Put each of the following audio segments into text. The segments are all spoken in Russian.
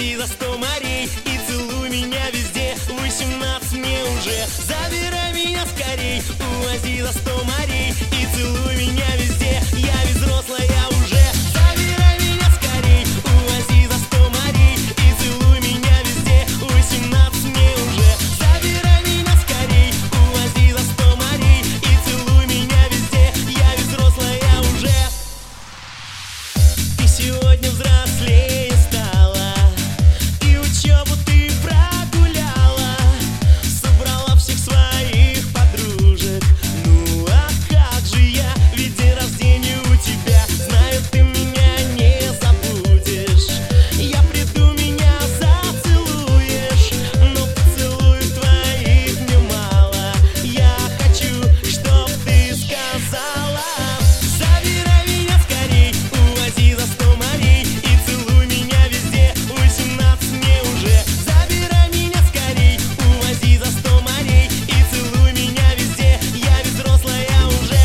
Увози за 100 морей и целуй меня везде. 18 мне уже, забирай меня скорей. Увози за 100 морей и целуй меня везде. Я ведь взрослая уже, забирай меня скорей. Увози за 100 морей и целуй меня везде. 18 мне уже, забирай меня скорей. Увози за 100 морей и целуй меня везде. Я ведь взрослая уже. Ты сегодня взрослее стала, и учебу ты прогуляла. Собрала всех своих подружек. Ну а как же я, ведь день рождения у тебя. Знаю, ты меня не забудешь. Я приду, меня зацелуешь, но поцелуев твоих мне мало. Я хочу, чтоб ты сказала: забирай меня скорей, увози за 100 морей и целуй меня везде. 18 мне уже, забирай меня скорей. Увози за 100 морей и целуй меня везде. Я ведь взрослая уже.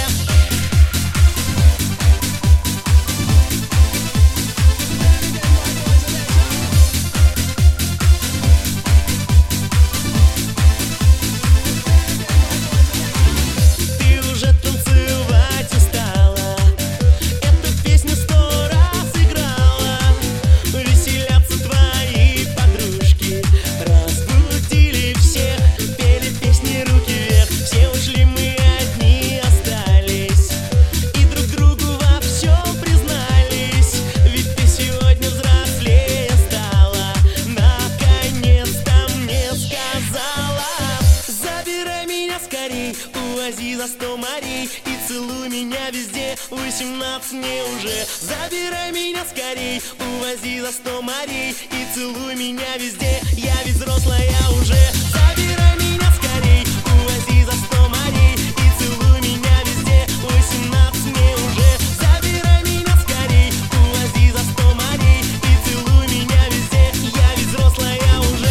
Ты уже танцевать устала, эту песню 100 раз играла. Веселятся твои подружки, разбудили всех, пели песни руки вверх. Все ушли, мы одни остались, и друг другу во всем признались. Ведь ты сегодня взрослее стала, наконец-то мне сказала: забирай меня скорей, увози за 100 морей и целуй меня везде. 18 мне уже, забирай меня скорей. Увози за 100 морей и целуй меня везде. Я ведь взрослая уже. Забирай меня скорей, увози за 100 морей и целуй меня везде. 18 мне уже, забирай меня скорей. Увози за 100 морей и целуй меня везде. Я ведь взрослая уже.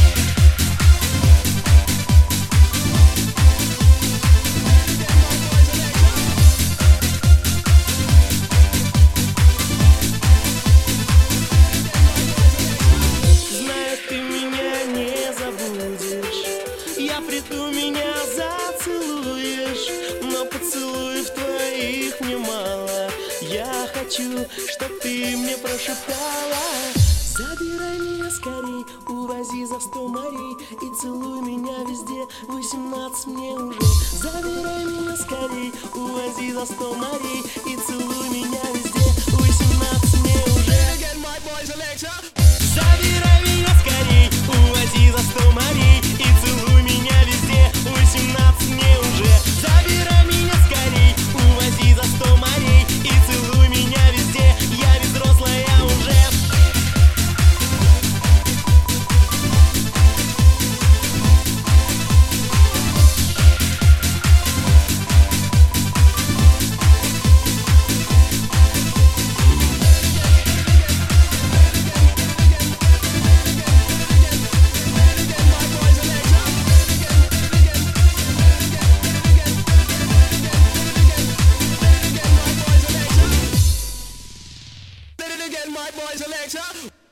Знаю, ты меня не забудешь. Я приду, меня зацелуешь, но поцелуев твоих мне мало. Я хочу, чтоб ты мне прошептала: забирай меня скорей, увози за 100 морей и целуй меня везде. 18 мне уже, забирай меня скорей. Увози за 100 морей и целуй меня везде. 18 мне уже. Забирай меня скорей, увози за 100 морей и целуй меня везде. 18 мне уже, забирай меня скорей. Увози за 100 морей и целуй меня везде. Я ведь взрослая уже. My boys Alexa.